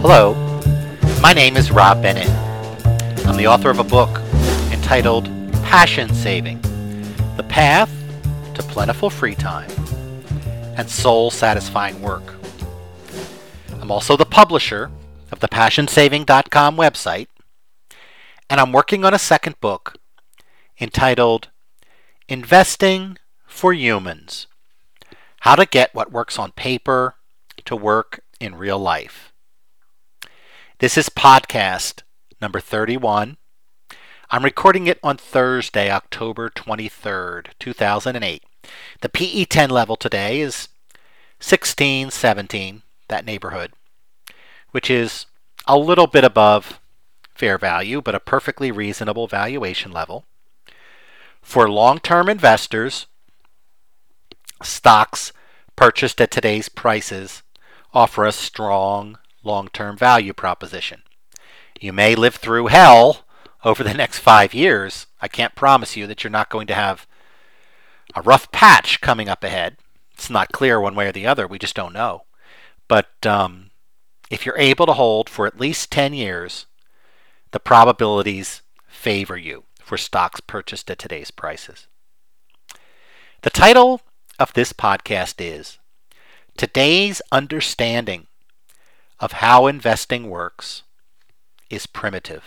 Hello, my name is Rob Bennett. I'm the author of a book entitled Passion Saving: The Path to Plentiful Free Time and Soul-Satisfying Work. I'm also the publisher of the PassionSaving.com website, and I'm working on a second book entitled Investing for Humans: How to Get What Works on Paper to Work in Real Life. This is podcast number 31. I'm recording it on Thursday, October 23rd, 2008. The PE10 level today is 16, 17, that neighborhood, which is a little bit above fair value, but a perfectly reasonable valuation level. For long-term investors, stocks purchased at today's prices offer a strong long-term value proposition. You may live through hell over the next 5 years. I can't promise you that you're not going to have a rough patch coming up ahead. It's not clear one way or the other. We just don't know. But if you're able to hold for at least 10 years, the probabilities favor you for stocks purchased at today's prices. The title of this podcast is Today's Understanding of How Investing Works is Primitive.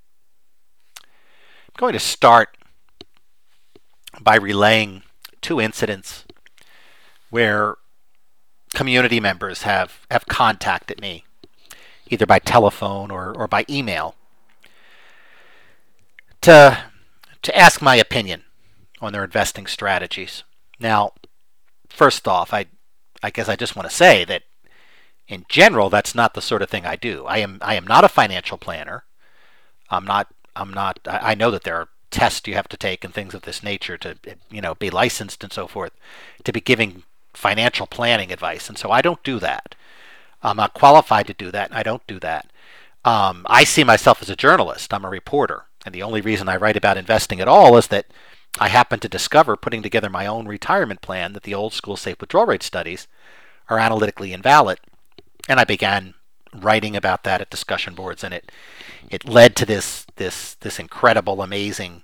I'm going to start by relaying two incidents where community members have contacted me, either by telephone or by email, to ask my opinion on their investing strategies. Now, first off, I guess I just want to say that in general, that's not the sort of thing I do. I am not a financial planner. I know that there are tests you have to take and things of this nature to, be licensed and so forth, to be giving financial planning advice. And so I don't do that. I'm not qualified to do that, and I don't do that. I see myself as a journalist. I'm a reporter. And the only reason I write about investing at all is that I happened to discover, putting together my own retirement plan, that the old school safe withdrawal rate studies are analytically invalid. And I began writing about that at discussion boards, and it led to this incredible, amazing,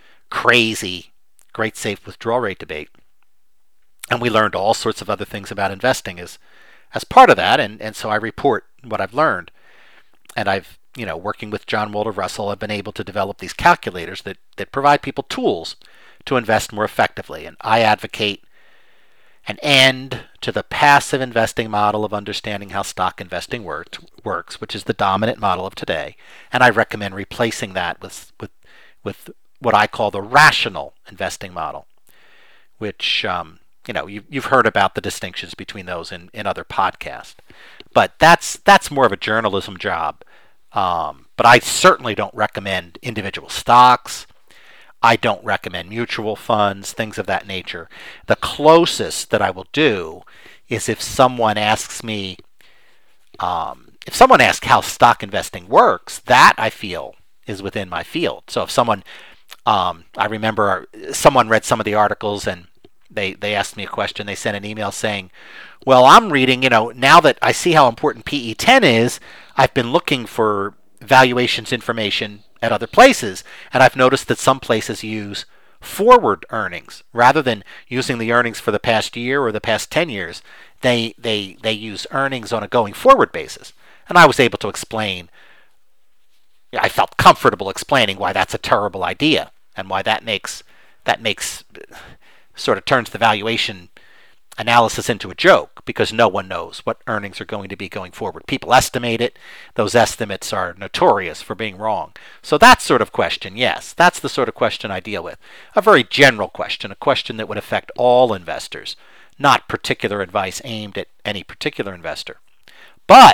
crazy, great safe withdrawal rate debate. And we learned all sorts of other things about investing as part of that, and so I report what I've learned. And I've, working with John Walter Russell, I've been able to develop these calculators that provide people tools to invest more effectively. And I advocate an end to the passive investing model of understanding how stock investing works, which is the dominant model of today. And I recommend replacing that with what I call the rational investing model, which, you've heard about the distinctions between those in other podcasts. But that's more of a journalism job. But I certainly don't recommend individual stocks. I don't recommend mutual funds, things of that nature. The closest that I will do is if someone asks me, how stock investing works, that I feel is within my field. So if someone, I remember someone read some of the articles and they asked me a question. They sent an email saying, well, I'm reading, now that I see how important PE10 is, I've been looking for valuations information at other places, and I've noticed that some places use forward earnings rather than using the earnings for the past year or the past 10 years. They use earnings on a going forward basis. And I was able to explain, I felt comfortable explaining why that's a terrible idea and why that makes sort of turns the valuation analysis into a joke, because no one knows what earnings are going to be going forward. People estimate it. Those estimates are notorious for being wrong. So that sort of question, yes, that's the sort of question I deal with. A very general question, a question that would affect all investors, not particular advice aimed at any particular investor. But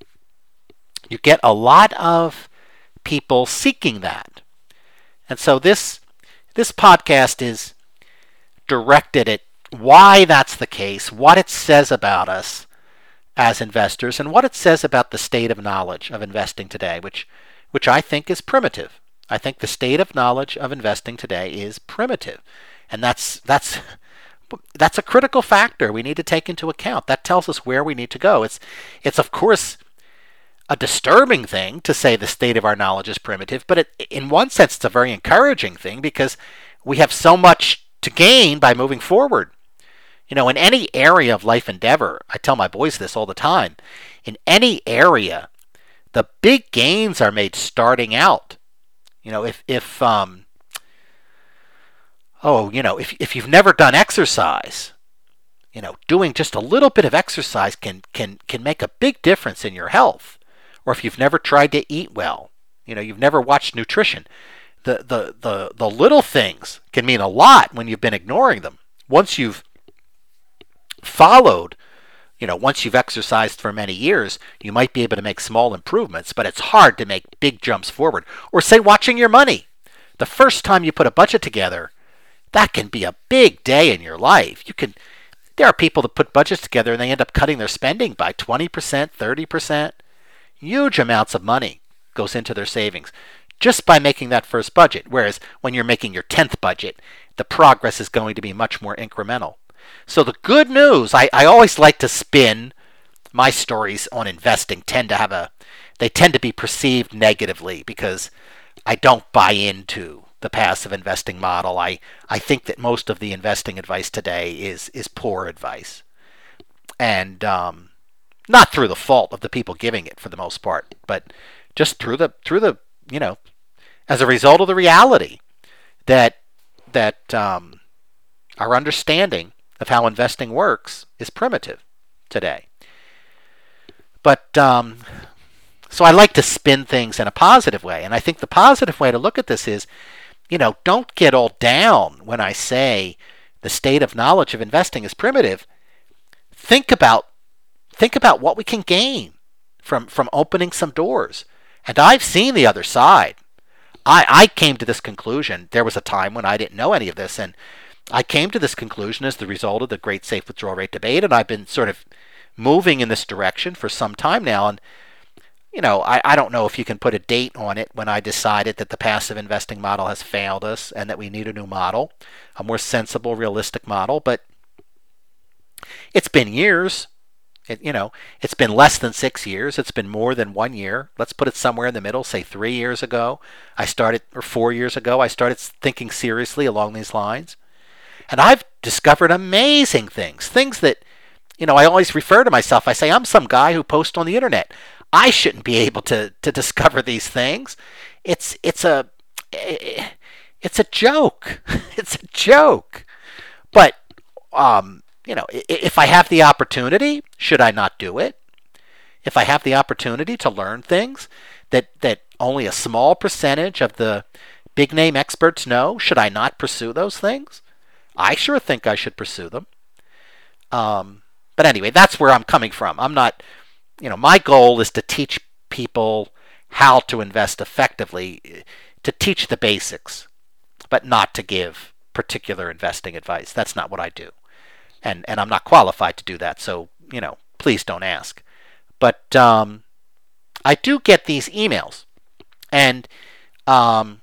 you get a lot of people seeking that. And so this podcast is directed at why that's the case, what it says about us as investors, and what it says about the state of knowledge of investing today, which I think is primitive. I think the state of knowledge of investing today is primitive. And that's a critical factor we need to take into account. That tells us where we need to go. It's of course a disturbing thing to say the state of our knowledge is primitive, but in one sense, it's a very encouraging thing because we have so much to gain by moving forward. In any area of life endeavor, I tell my boys this all the time, in any area, the big gains are made starting out. If you've never done exercise, doing just a little bit of exercise can make a big difference in your health. Or if you've never tried to eat well, you've never watched nutrition, the little things can mean a lot when you've been ignoring them. Once you've followed, once you've exercised for many years, you might be able to make small improvements, but it's hard to make big jumps forward. Or say watching your money. The first time you put a budget together, that can be a big day in your life. There are people that put budgets together and they end up cutting their spending by 20%, 30%. Huge amounts of money goes into their savings just by making that first budget. Whereas when you're making your 10th budget, the progress is going to be much more incremental. So the good news, I always like to spin my stories on investing tend to be perceived negatively because I don't buy into the passive investing model. I think that most of the investing advice today is poor advice. And not through the fault of the people giving it for the most part, but just through the as a result of the reality that our understanding of how investing works is primitive today. But so I like to spin things in a positive way, and I think the positive way to look at this is, don't get all down when I say the state of knowledge of investing is primitive. Think about what we can gain from opening some doors. And I've seen the other side. I came to this conclusion. There was a time when I didn't know any of this, and I came to this conclusion as the result of the great safe withdrawal rate debate, and I've been sort of moving in this direction for some time now. And I don't know if you can put a date on it when I decided that the passive investing model has failed us and that we need a new model, a more sensible, realistic model, but it's been years. It's been less than 6 years. It's been more than 1 year. Let's put it somewhere in the middle, say 3 years ago. Or 4 years ago, I started thinking seriously along these lines. And I've discovered amazing things that, I always refer to myself. I say, I'm some guy who posts on the internet. I shouldn't be able to discover these things. It's a joke. It's a joke. But, if I have the opportunity, should I not do it? If I have the opportunity to learn things that only a small percentage of the big name experts know, should I not pursue those things? I sure think I should pursue them. But anyway, that's where I'm coming from. I'm not, my goal is to teach people how to invest effectively, to teach the basics, but not to give particular investing advice. That's not what I do. And I'm not qualified to do that, so, please don't ask. But I do get these emails, and the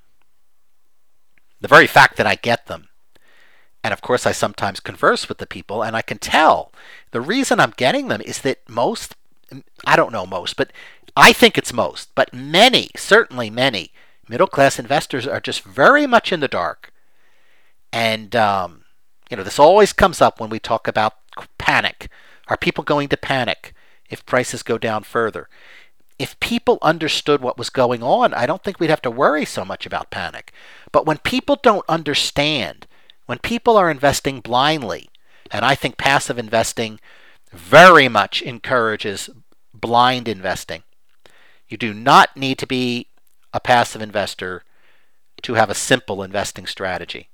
very fact that I get them, and of course I sometimes converse with the people, and I can tell the reason I'm getting them is that I don't know most, but I think it's most, but many, certainly many, middle-class investors are just very much in the dark. And this always comes up when we talk about panic. Are people going to panic if prices go down further? If people understood what was going on, I don't think we'd have to worry so much about panic. But when people don't understand, when people are investing blindly, and I think passive investing very much encourages blind investing. You do not need to be a passive investor to have a simple investing strategy.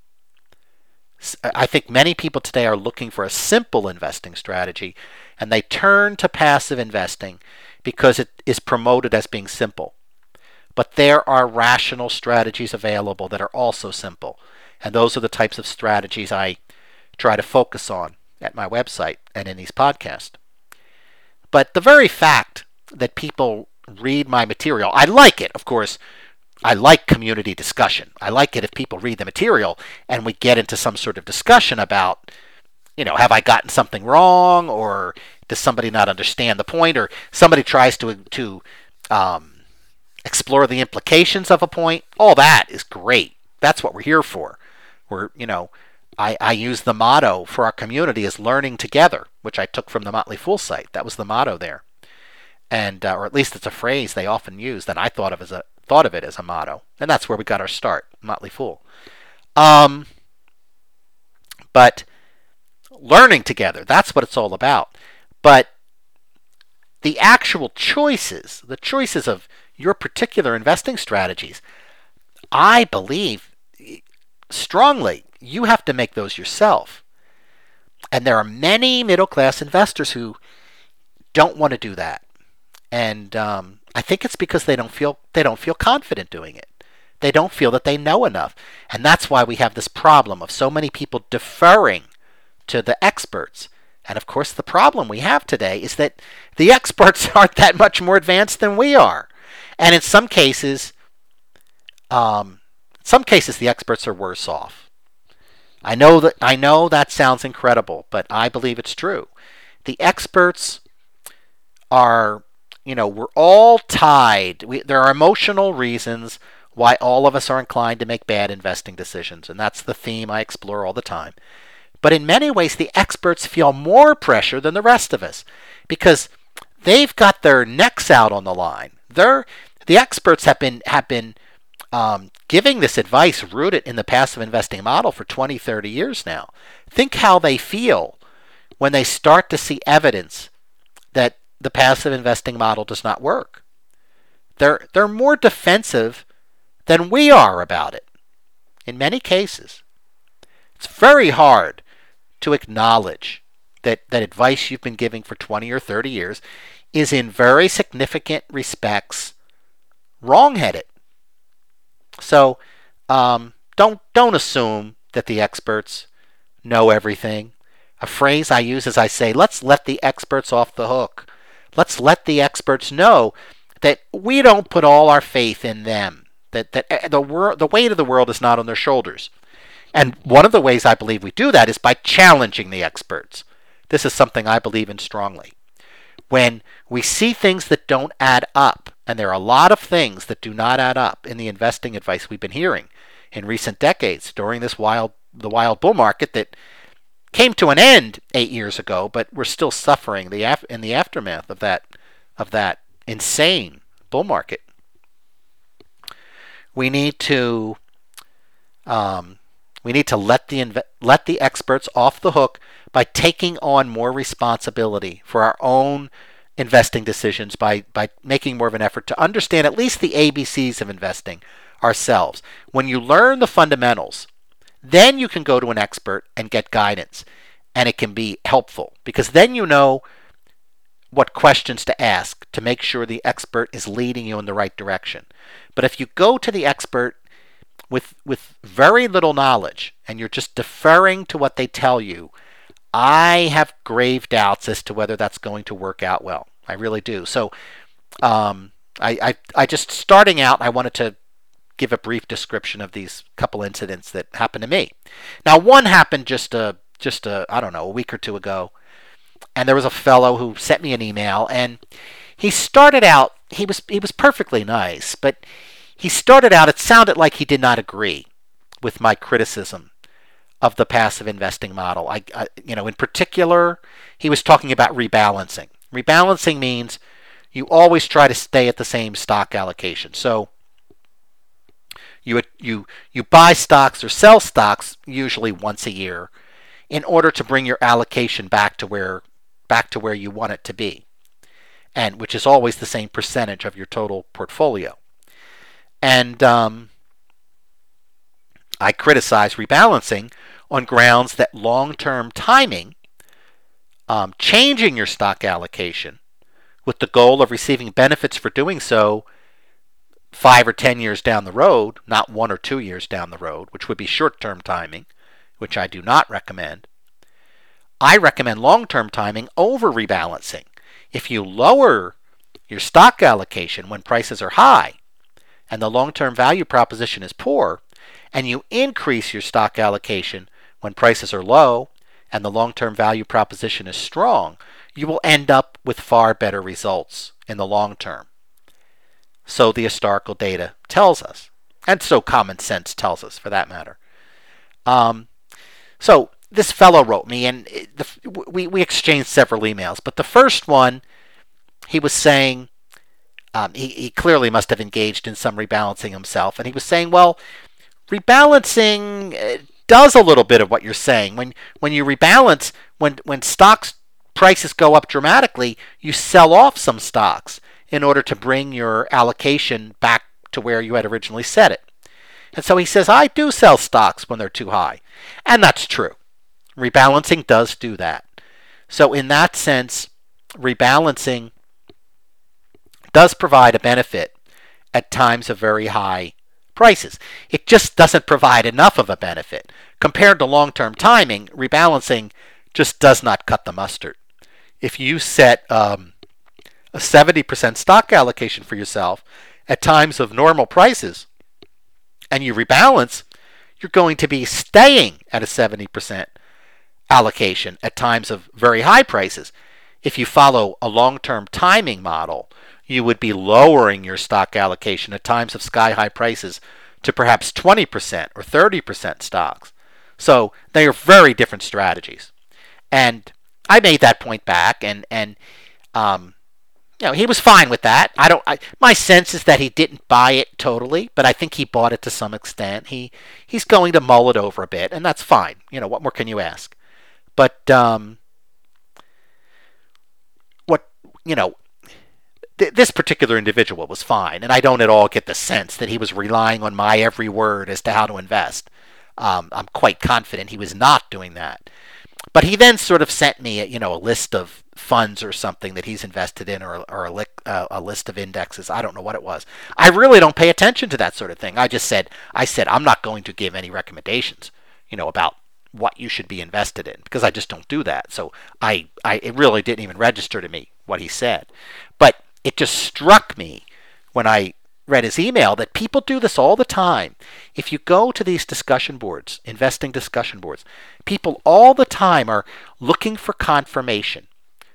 I think many people today are looking for a simple investing strategy, and they turn to passive investing because it is promoted as being simple. But there are rational strategies available that are also simple, and those are the types of strategies I try to focus on at my website and in these podcasts. But the very fact that people read my material, I like it, of course. I like community discussion. I like it if people read the material and we get into some sort of discussion about, have I gotten something wrong, or does somebody not understand the point, or somebody tries to um, explore the implications of a point. All that is great. That's what we're here for. I use the motto for our community as learning together, which I took from the Motley Fool site. That was the motto there, and or at least it's a phrase they often use that I thought of it as a motto, and that's where we got our start, Motley Fool. Um, but learning together, that's what it's all about. But the actual choices, the choices of your particular investing strategies, I believe strongly you have to make those yourself. And there are many middle class investors who don't want to do that. And I think it's because they don't feel confident doing it. They don't feel that they know enough. And that's why we have this problem of so many people deferring to the experts. And of course, the problem we have today is that the experts aren't that much more advanced than we are. And in some cases, the experts are worse off. I know that sounds incredible, but I believe it's true. The experts are, we're all tied. There are emotional reasons why all of us are inclined to make bad investing decisions, and that's the theme I explore all the time. But in many ways, the experts feel more pressure than the rest of us because they've got their necks out on the line. The experts have been giving this advice rooted in the passive investing model for 20, 30 years now. Think how they feel when they start to see evidence that the passive investing model does not work. They're more defensive than we are about it in many cases. It's very hard to acknowledge that advice you've been giving for 20 or 30 years is in very significant respects wrong-headed. So don't assume that the experts know everything. A phrase I use is I say, let's let the experts off the hook. Let's let the experts know that we don't put all our faith in them, that the weight of the world is not on their shoulders. And one of the ways I believe we do that is by challenging the experts. This is something I believe in strongly. When we see things that don't add up, and there are a lot of things that do not add up in the investing advice we've been hearing in recent decades during the wild bull market that came to an end 8 years ago, but we're still suffering in the aftermath of that insane bull market. We need to let the experts off the hook by taking on more responsibility for our own investing decisions, by making more of an effort to understand at least the ABCs of investing ourselves. When you learn the fundamentals, then you can go to an expert and get guidance, and it can be helpful because then you know what questions to ask to make sure the expert is leading you in the right direction. But if you go to the expert with very little knowledge and you're just deferring to what they tell you, I have grave doubts as to whether that's going to work out well. I really do. So I just starting out, I wanted to give a brief description of these couple incidents that happened to me. Now, one happened just a week or two ago, and there was a fellow who sent me an email, and he started out, he was perfectly nice, but he started out, it sounded like he did not agree with my criticism of the passive investing model. In particular, he was talking about rebalancing. Rebalancing means you always try to stay at the same stock allocation. So you buy stocks or sell stocks usually once a year in order to bring your allocation back to where you want it to be, and which is always the same percentage of your total portfolio. And I criticize rebalancing on grounds that long-term timing, changing your stock allocation with the goal of receiving benefits for doing so 5 or 10 years down the road, not 1 or 2 years down the road, which would be short-term timing, which I do not recommend. I recommend long-term timing over rebalancing. If you lower your stock allocation when prices are high and the long-term value proposition is poor, and you increase your stock allocation when prices are low and the long-term value proposition is strong, you will end up with far better results in the long term. So the historical data tells us, and so common sense tells us, for that matter. So this fellow wrote me, and we exchanged several emails. But the first one, he was saying, he clearly must have engaged in some rebalancing himself, and he was saying, well, rebalancing does a little bit of what you're saying. When you rebalance, when stocks prices go up dramatically, you sell off some stocks in order to bring your allocation back to where you had originally set it. And so he says, I do sell stocks when they're too high. And that's true. Rebalancing does do that. So in that sense, rebalancing does provide a benefit at times of very high prices. It just doesn't provide enough of a benefit. Compared to long-term timing, rebalancing just does not cut the mustard. If you set a 70% stock allocation for yourself at times of normal prices and you rebalance, you're going to be staying at a 70% allocation at times of very high prices. If you follow a long-term timing model, you would be lowering your stock allocation at times of sky-high prices to perhaps 20% or 30% stocks. So they are very different strategies. And I made that point back, and he was fine with that. My sense is that he didn't buy it totally, but I think he bought it to some extent. He's going to mull it over a bit, and that's fine. What more can you ask? But this particular individual was fine, and I don't at all get the sense that he was relying on my every word as to how to invest. I'm quite confident he was not doing that. But he then sort of sent me a list of funds or something that he's invested in, or a list of indexes. I don't know what it was. I really don't pay attention to that sort of thing. I said I'm not going to give any recommendations, about what you should be invested in, because I just don't do that. So it really didn't even register to me what he said. But it just struck me when I read his email that people do this all the time. If you go to these discussion boards, investing discussion boards, people all the time are looking for confirmation.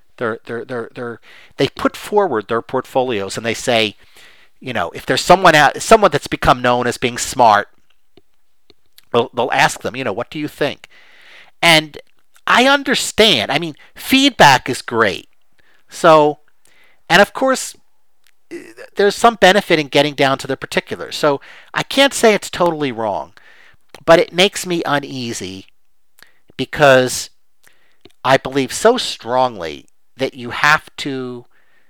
They put forward their portfolios and they say, if there's someone that's become known as being smart, they'll ask them, what do you think? And I understand. I mean, feedback is great. So, and of course, there's some benefit in getting down to the particulars. So I can't say it's totally wrong, but it makes me uneasy because I believe so strongly that you have to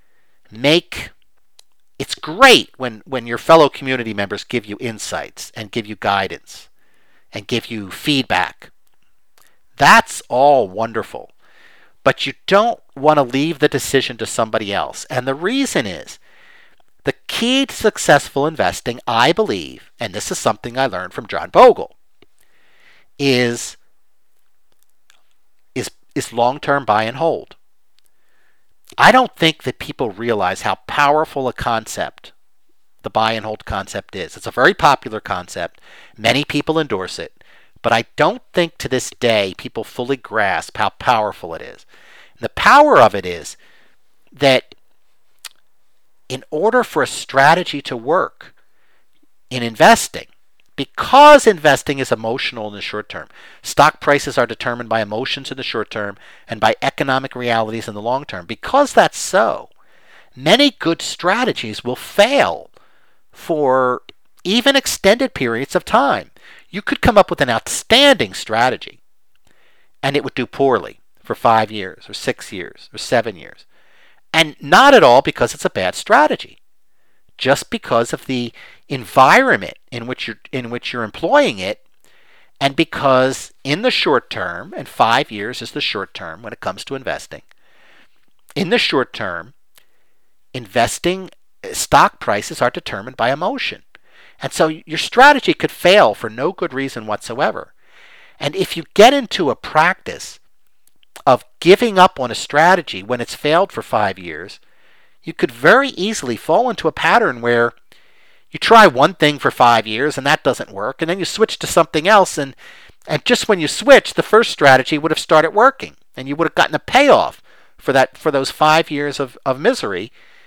it's great when your fellow community members give you insights and give you guidance and give you feedback. That's all wonderful. But you don't want to leave the decision to somebody else. And the reason is, the key to successful investing, I believe, and this is something I learned from John Bogle, is long-term buy and hold. I don't think that people realize how powerful a concept the buy and hold concept is. It's a very popular concept. Many people endorse it. But I don't think to this day people fully grasp how powerful it is. And the power of it is that in order for a strategy to work in investing, because investing is emotional in the short term, stock prices are determined by emotions in the short term and by economic realities in the long term. Because that's so, many good strategies will fail for even extended periods of time. You could come up with an outstanding strategy and it would do poorly for 5 years or 6 years or 7 years. And not at all because it's a bad strategy, just because of the environment in which you're employing it, and because in the short term, and 5 years is the short term when it comes to investing, in the short term, investing stock prices are determined by emotion. And so your strategy could fail for no good reason whatsoever. And if you get into a practice of giving up on a strategy when it's failed for 5 years, you could very easily fall into a pattern where you try one thing for 5 years and that doesn't work, and then you switch to something else, and just when you switch, the first strategy would have started working, and you would have gotten a payoff for those 5 years of misery.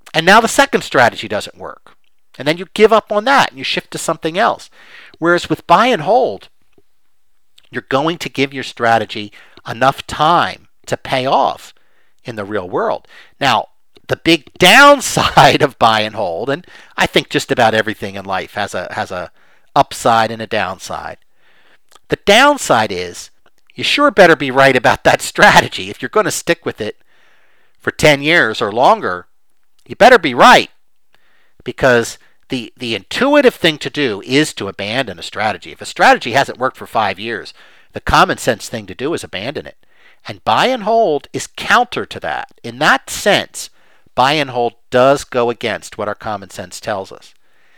And now the second strategy doesn't work. And then you give up on that and you shift to something else. Whereas with buy and hold, you're going to give your strategy enough time to pay off in the real world. Now, the big downside of buy and hold, and I think just about everything in life has a upside and a downside. The downside is you sure better be right about that strategy. If you're going to stick with it for 10 years or longer, you better be right, because the intuitive thing to do is to abandon a strategy. If a strategy hasn't worked for 5 years, the common sense thing to do is abandon it. And buy and hold is counter to that. In that sense, buy and hold does go against what our common sense tells us.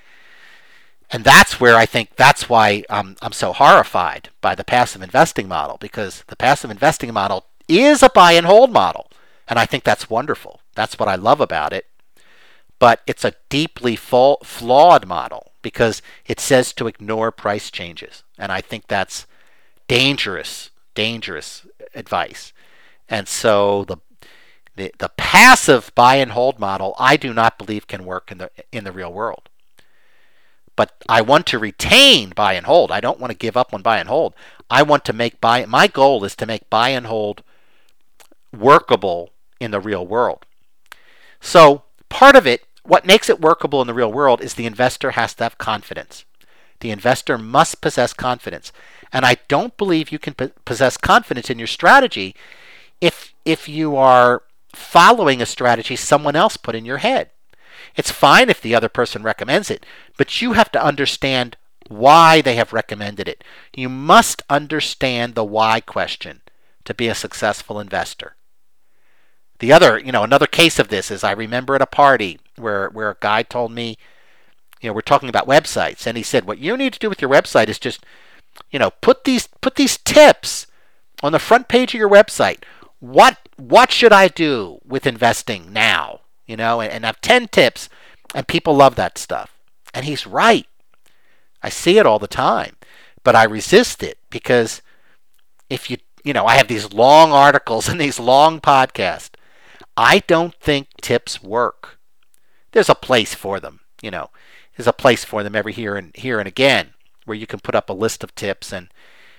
And that's where I think that's why I'm so horrified by the passive investing model, because the passive investing model is a buy and hold model. And I think that's wonderful. That's what I love about it. But it's a deeply flawed model because it says to ignore price changes. And I think that's dangerous advice. And so the passive buy and hold model, I do not believe can work in the real world. But I want to retain buy and hold. I don't want to give up on buy and hold. I want to make my goal is to make buy and hold workable in the real world. So part of it, what makes it workable in the real world, is the investor has to have confidence. The investor must possess confidence. And I don't believe you can possess confidence in your strategy if you are following a strategy someone else put in your head. It's fine if the other person recommends it, but you have to understand why they have recommended it. You must understand the why question to be a successful investor. The other, another case of this is I remember at a party where a guy told me, we're talking about websites, and he said, what you need to do with your website is just, put these tips on the front page of your website. What should I do with investing now? And have 10 tips, and people love that stuff. And he's right. I see it all the time, but I resist it because if I have these long articles and these long podcasts. I don't think tips work. There's a place for them, There's a place for them every here and again, where you can put up a list of tips and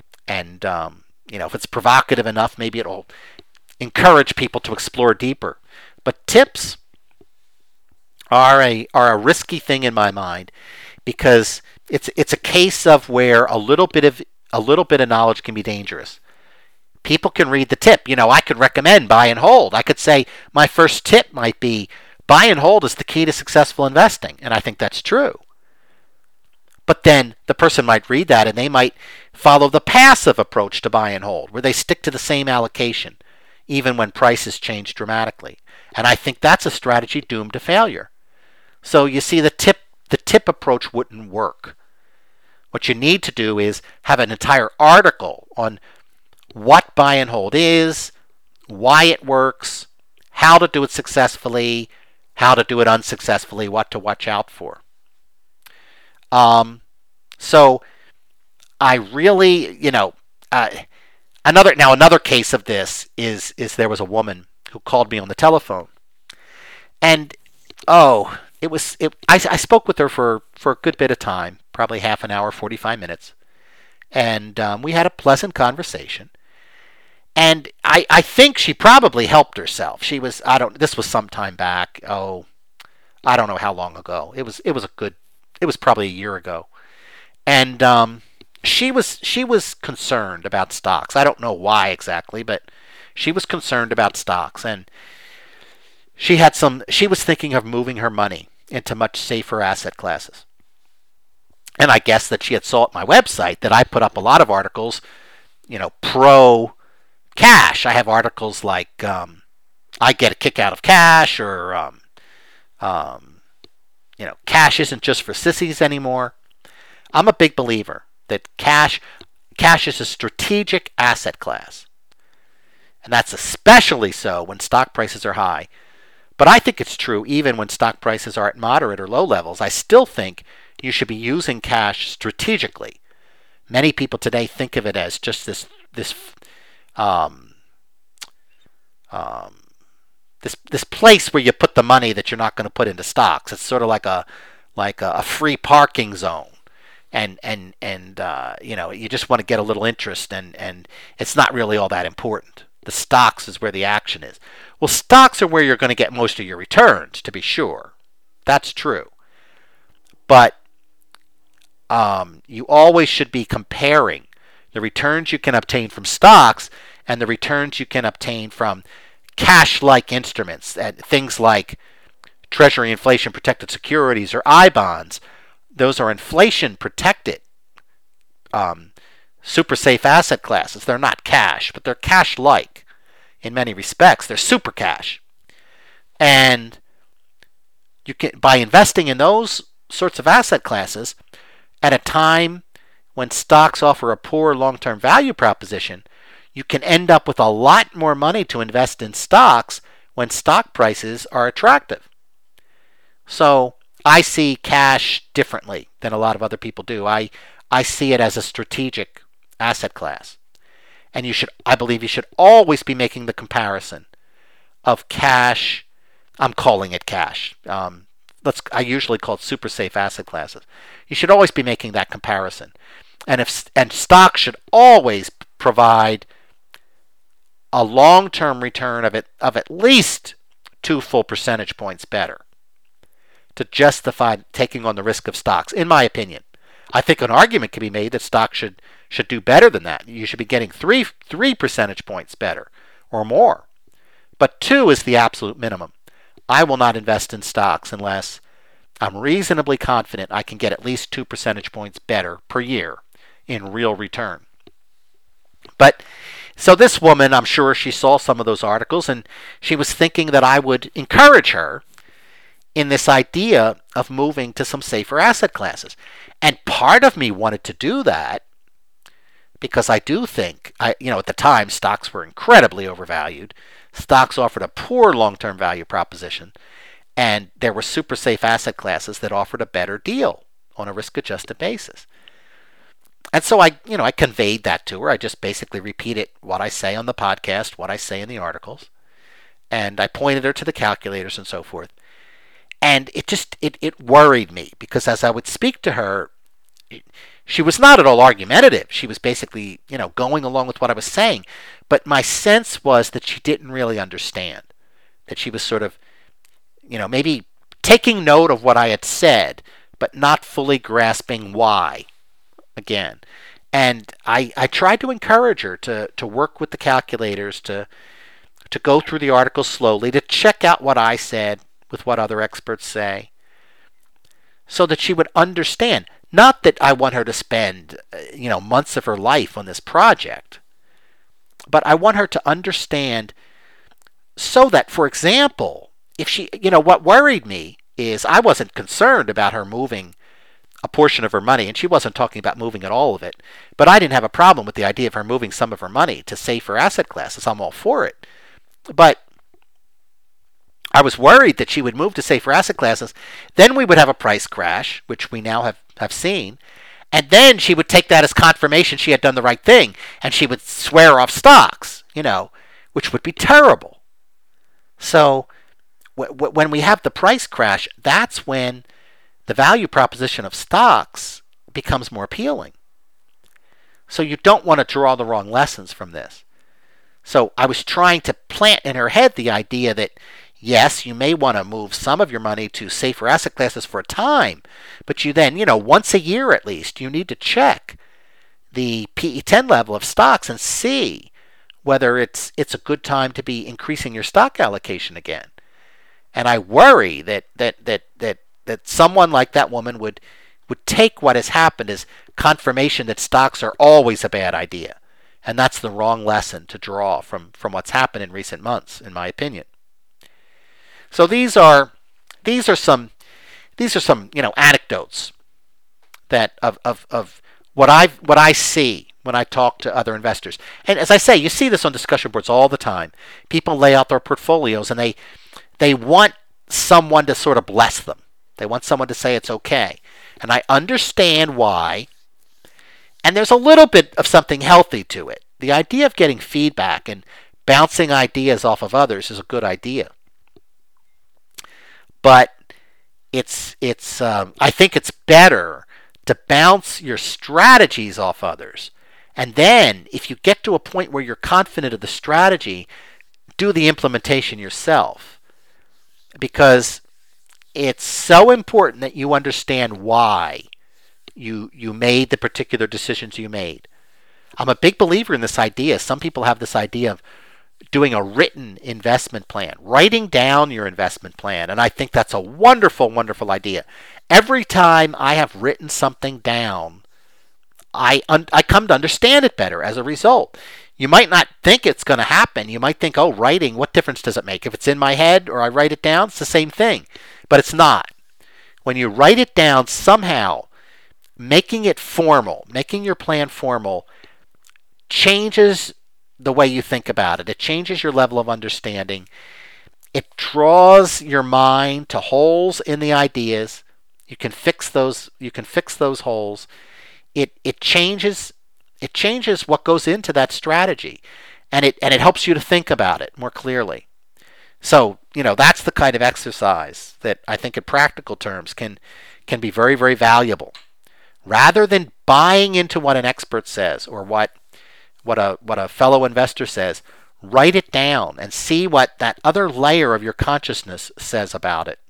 if it's provocative enough, maybe it'll encourage people to explore deeper. But tips are a risky thing in my mind, because it's a case of where a little bit of knowledge can be dangerous. People can read the tip. I could recommend buy and hold. I could say my first tip might be buy and hold is the key to successful investing. And I think that's true. But then the person might read that and they might follow the passive approach to buy and hold, where they stick to the same allocation, even when prices change dramatically. And I think that's a strategy doomed to failure. So you see, the tip approach wouldn't work. What you need to do is have an entire article on what buy and hold is, why it works, how to do it successfully, how to do it unsuccessfully, what to watch out for. So I really, another case of this is there was a woman who called me on the telephone, and I spoke with her for a good bit of time, probably half an hour, 45 minutes, and we had a pleasant conversation. And I think she probably helped herself. This was some time back. I don't know how long ago. It was probably a year ago. And she was concerned about stocks. I don't know why exactly, but she was concerned about stocks, and she was thinking of moving her money into much safer asset classes. And I guess that she had saw at my website that I put up a lot of articles, pro cash. I have articles like I get a kick out of cash, or cash isn't just for sissies anymore. I'm a big believer that cash is a strategic asset class, and that's especially so when stock prices are high. But I think it's true even when stock prices are at moderate or low levels. I still think you should be using cash strategically. Many people today think of it as just this this place where you put the money that you're not going to put into stocks. It's sort of like a free parking zone. And you just want to get a little interest, and it's not really all that important. The stocks is where the action is. Well, stocks are where you're going to get most of your returns, to be sure. That's true. But you always should be comparing the returns you can obtain from stocks and the returns you can obtain from cash-like instruments, things like Treasury inflation protected securities or I bonds. Those are inflation protected super safe asset classes. They're not cash, but they're cash-like in many respects. They're super cash. And you can, by investing in those sorts of asset classes at a time when stocks offer a poor long-term value proposition, you can end up with a lot more money to invest in stocks when stock prices are attractive. So I see cash differently than a lot of other people do. I see it as a strategic asset class. And I believe you should always be making the comparison of cash. I'm calling it cash. I usually call it super safe asset classes. You should always be making that comparison. And stocks should always provide a long-term return of at least 2 full percentage points better to justify taking on the risk of stocks, in my opinion. I think an argument can be made that stocks should do better than that. You should be getting 3 percentage points better or more. But 2 is the absolute minimum. I will not invest in stocks unless I'm reasonably confident I can get at least 2 percentage points better per year in real return. But so this woman, I'm sure she saw some of those articles, and she was thinking that I would encourage her in this idea of moving to some safer asset classes. And part of me wanted to do that because I do think, at the time, stocks were incredibly overvalued. Stocks offered a poor long-term value proposition, and there were super safe asset classes that offered a better deal on a risk-adjusted basis. And so I conveyed that to her. I just basically repeated what I say on the podcast, what I say in the articles, and I pointed her to the calculators and so forth. And it worried me because as I would speak to her, she was not at all argumentative. She was basically, going along with what I was saying. But my sense was that she didn't really understand. That she was sort of, maybe taking note of what I had said, but not fully grasping why. Again. And I tried to encourage her to work with the calculators, to go through the articles slowly, to check out what I said with what other experts say, so that she would understand. Not that I want her to spend, months of her life on this project, but I want her to understand so that, for example, if she, what worried me is I wasn't concerned about her moving a portion of her money, and she wasn't talking about moving at all of it, but I didn't have a problem with the idea of her moving some of her money to safer asset classes. I'm all for it. But I was worried that she would move to safer asset classes, then we would have a price crash, which we now have seen, and then she would take that as confirmation she had done the right thing, and she would swear off stocks, which would be terrible. So when we have the price crash, that's when the value proposition of stocks becomes more appealing. So you don't want to draw the wrong lessons from this. So I was trying to plant in her head the idea that, yes, you may want to move some of your money to safer asset classes for a time, but you then, once a year at least, you need to check the PE10 level of stocks and see whether it's a good time to be increasing your stock allocation again. And I worry that someone like that woman would take what has happened as confirmation that stocks are always a bad idea. And that's the wrong lesson to draw from what's happened in recent months, in my opinion. So these are some anecdotes that of what I see when I talk to other investors. And as I say, you see this on discussion boards all the time. People lay out their portfolios and they want someone to sort of bless them. They want someone to say it's okay. And I understand why. And there's a little bit of something healthy to it. The idea of getting feedback and bouncing ideas off of others is a good idea. but I think it's better to bounce your strategies off others. And then, if you get to a point where you're confident of the strategy, do the implementation yourself. Because it's so important that you understand why you made the particular decisions you made. I'm a big believer in this idea. Some people have this idea of doing a written investment plan, writing down your investment plan. And I think that's a wonderful, wonderful idea. Every time I have written something down, I come to understand it better as a result. You might not think it's going to happen. You might think, oh, writing, what difference does it make? If it's in my head or I write it down, it's the same thing. But it's not. When you write it down, somehow, making it formal, making your plan formal, changes the way you think about it. It changes your level of understanding. It draws your mind to holes in the ideas. You can fix those holes. It changes what goes into that strategy, and it helps you to think about it more clearly. So, that's the kind of exercise that I think in practical terms can be very, very valuable. Rather than buying into what an expert says or what a fellow investor says, write it down and see what that other layer of your consciousness says about it.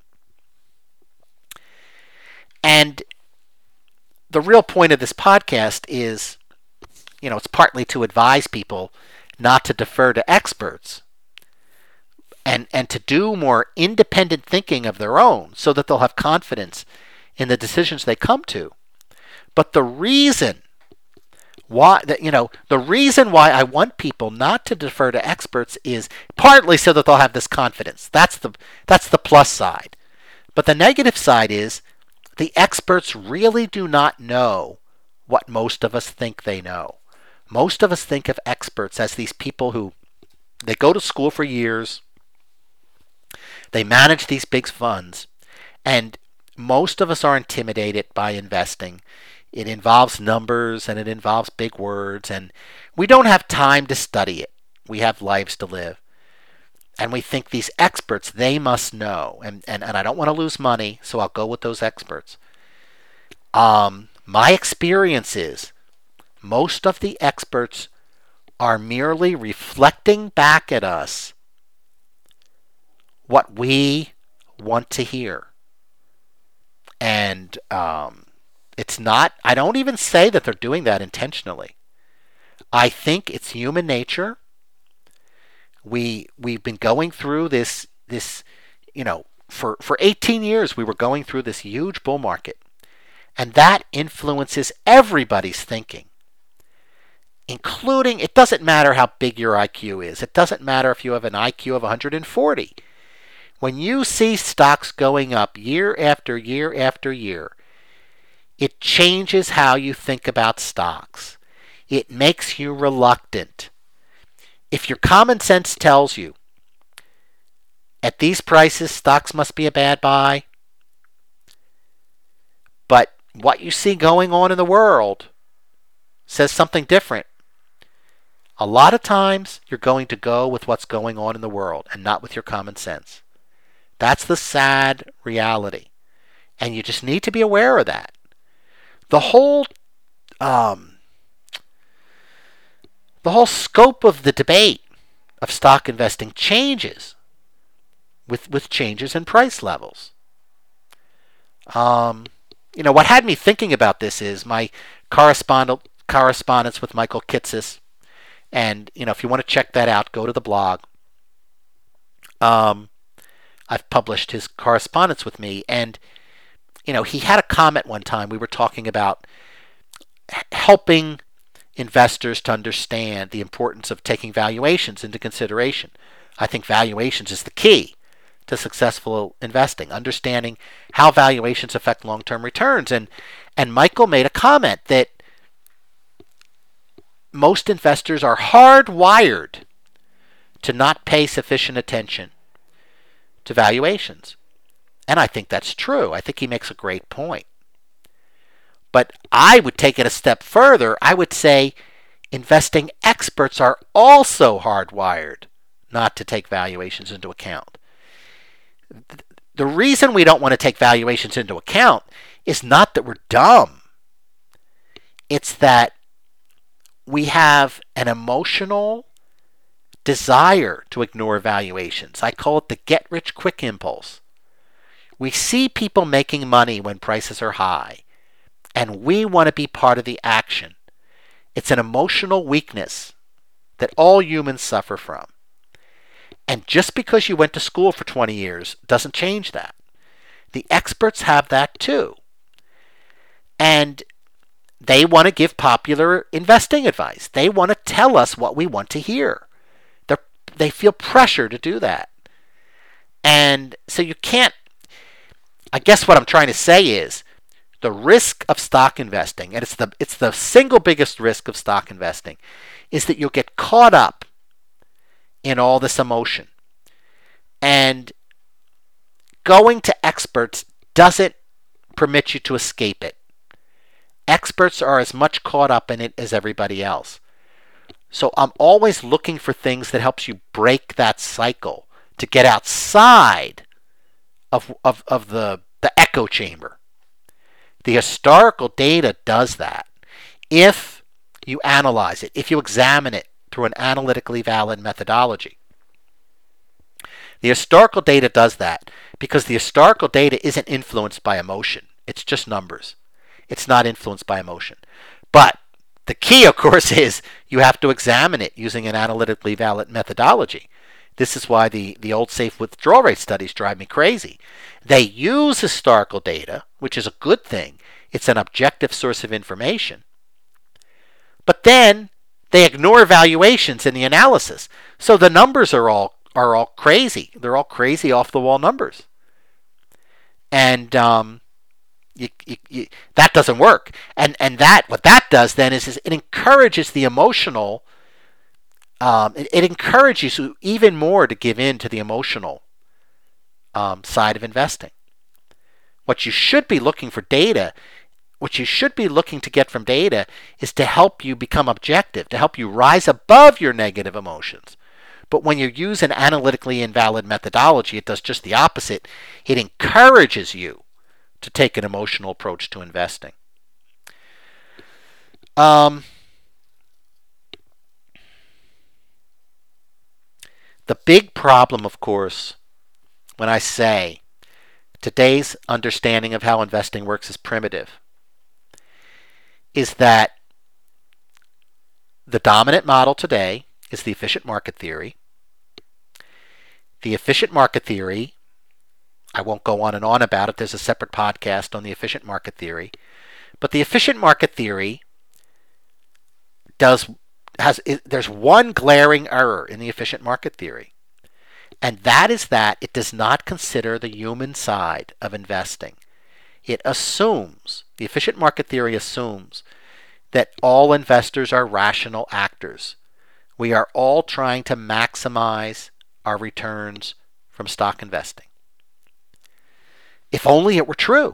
And the real point of this podcast is, it's partly to advise people not to defer to experts and to do more independent thinking of their own so that they'll have confidence in the decisions they come to. But the reason why I want people not to defer to experts is partly so that they'll have this confidence. That's the plus side. But the negative side is the experts really do not know what most of us think they know. Most of us think of experts as these people who they go to school for years, they manage these big funds, and most of us are intimidated by investing. It involves numbers and it involves big words, and we don't have time to study it. We have lives to live. And we think these experts, they must know. And I don't want to lose money, so I'll go with those experts. My experience is most of the experts are merely reflecting back at us what we want to hear. And it's not, I don't even say that they're doing that intentionally. I think it's human nature. We've been going through this for 18 years we were going through this huge bull market. And that influences everybody's thinking. Including, it doesn't matter how big your IQ is. It doesn't matter if you have an IQ of 140. When you see stocks going up year after year after year, it changes how you think about stocks. It makes you reluctant. If your common sense tells you, at these prices, stocks must be a bad buy, but what you see going on in the world says something different, a lot of times you're going to go with what's going on in the world and not with your common sense. That's the sad reality. And you just need to be aware of that. The whole scope of the debate of stock investing changes with changes in price levels. What had me thinking about this is my correspondence with Michael Kitces. And, if you want to check that out, go to the blog. I've published his correspondence with me. And, he had a comment one time. We were talking about helping investors to understand the importance of taking valuations into consideration. I think valuations is the key to successful investing, understanding how valuations affect long-term returns. And Michael made a comment that most investors are hardwired to not pay sufficient attention to valuations. And I think that's true. I think he makes a great point. But I would take it a step further. I would say investing experts are also hardwired not to take valuations into account. the reason we don't want to take valuations into account is not that we're dumb. It's that we have an emotional desire to ignore valuations. I call it the get-rich-quick impulse. We see people making money when prices are high, and we want to be part of the action. It's an emotional weakness that all humans suffer from. And just because you went to school for 20 years doesn't change that. The experts have that too. And they want to give popular investing advice. They want to tell us what we want to hear. They feel pressure to do that. And so you can't, I guess what I'm trying to say is the risk of stock investing, and it's the single biggest risk of stock investing, is that you'll get caught up in all this emotion. And going to experts doesn't permit you to escape it. Experts are as much caught up in it as everybody else. So I'm always looking for things that helps you break that cycle, to get outside of the echo chamber. The historical data does that. If you analyze it, if you examine it through an analytically valid methodology. The historical data does that because the historical data isn't influenced by emotion. It's just numbers. It's not influenced by emotion. But the key, of course, is you have to examine it using an analytically valid methodology. This is why the old safe withdrawal rate studies drive me crazy. They use historical data, which is a good thing. It's an objective source of information. But then they ignore valuations in the analysis. So the numbers are all crazy. They're all crazy off the wall numbers. And that doesn't work. And what that does then is it encourages the emotional. It encourages you even more to give in to the emotional side of investing. What you should be looking for data, what you should be looking to get from data, is to help you become objective, to help you rise above your negative emotions. But when you use an analytically invalid methodology, it does just the opposite. It encourages you to take an emotional approach to investing. The big problem, of course, when I say today's understanding of how investing works is primitive, is that the dominant model today is the efficient market theory. The efficient market theory, I won't go on and on about it. There's a separate podcast on the efficient market theory. But the efficient market theory there's one glaring error in the efficient market theory. And that is that it does not consider the human side of investing. It assumes, the efficient market theory assumes, that all investors are rational actors. We are all trying to maximize our returns from stock investing. If only it were true.